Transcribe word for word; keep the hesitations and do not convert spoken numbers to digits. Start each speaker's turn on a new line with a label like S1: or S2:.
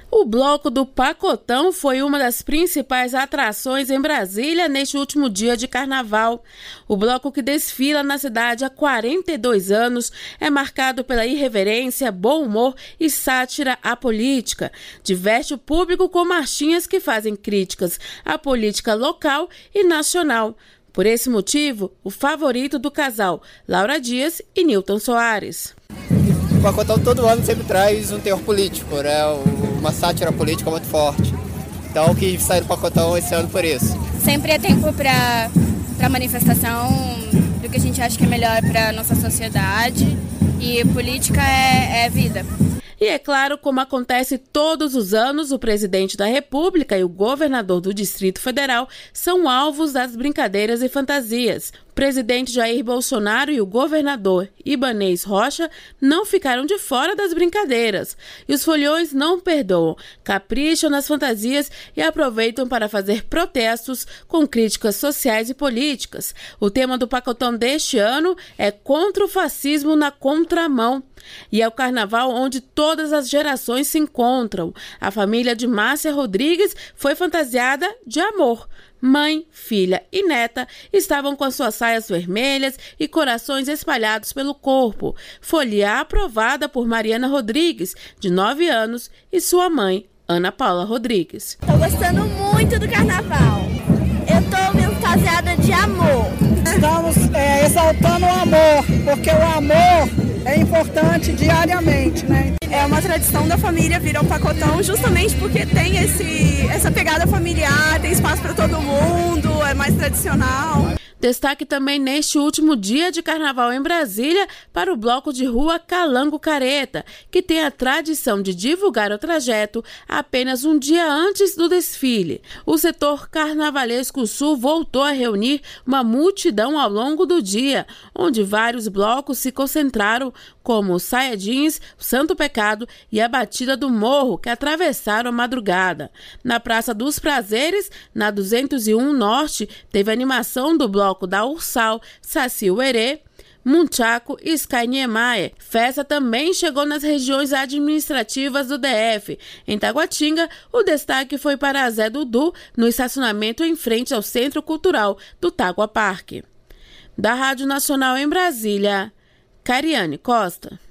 S1: O Bloco do Pacotão foi uma das principais atrações em Brasília neste último dia de carnaval. O bloco, que desfila na cidade há quarenta e dois anos, é marcado pela irreverência, bom humor e sátira à política. Diverte o público com marchinhas que fazem críticas à política local e nacional. Por esse motivo, o favorito do casal, Laura Dias e Nilton Soares.
S2: O Pacotão todo ano sempre traz um teor político, né? Uma sátira política muito forte. Então eu quis sair do Pacotão esse ano por isso.
S3: Sempre é tempo para para manifestação do que a gente acha que é melhor para a nossa sociedade, e política é, é vida.
S1: E é claro, como acontece todos os anos, o presidente da República e o governador do Distrito Federal são alvos das brincadeiras e fantasias. O presidente Jair Bolsonaro e o governador Ibanez Rocha não ficaram de fora das brincadeiras. E os foliões não perdoam, capricham nas fantasias e aproveitam para fazer protestos com críticas sociais e políticas. O tema do Pacotão deste ano é contra o fascismo na contramão. E é o carnaval onde todas as gerações se encontram. A família de Márcia Rodrigues foi fantasiada de amor. Mãe, filha e neta estavam com as suas saias vermelhas e corações espalhados pelo corpo. Folia aprovada por Mariana Rodrigues, de nove anos, e sua mãe, Ana Paula Rodrigues.
S4: Estou gostando muito do carnaval. Eu estou me fantasiada de amor.
S5: Estamos é, exaltando o amor, porque o amor é importante diariamente, né?
S6: É uma tradição da família vir ao Pacotão justamente porque tem esse, essa pegada familiar, tem espaço para todo mundo, é mais tradicional.
S1: Destaque também neste último dia de carnaval em Brasília para o bloco de rua Calango Careta, que tem a tradição de divulgar o trajeto apenas um dia antes do desfile. O setor carnavalesco sul voltou a reunir uma multidão ao longo do dia, onde vários blocos se concentraram, como o Saia Jeans, o Santo Pecado e a Batida do Morro, que atravessaram a madrugada. Na Praça dos Prazeres, na duzentos e um Norte, teve animação do bloco da Ursal, Saci Uerê, Munchaco e Sky Niemeyer. Festa também chegou nas regiões administrativas do D F. Em Taguatinga, o destaque foi para Zé Dudu, no estacionamento em frente ao Centro Cultural do Tagua Parque. Da Rádio Nacional em Brasília, Cariane Costa.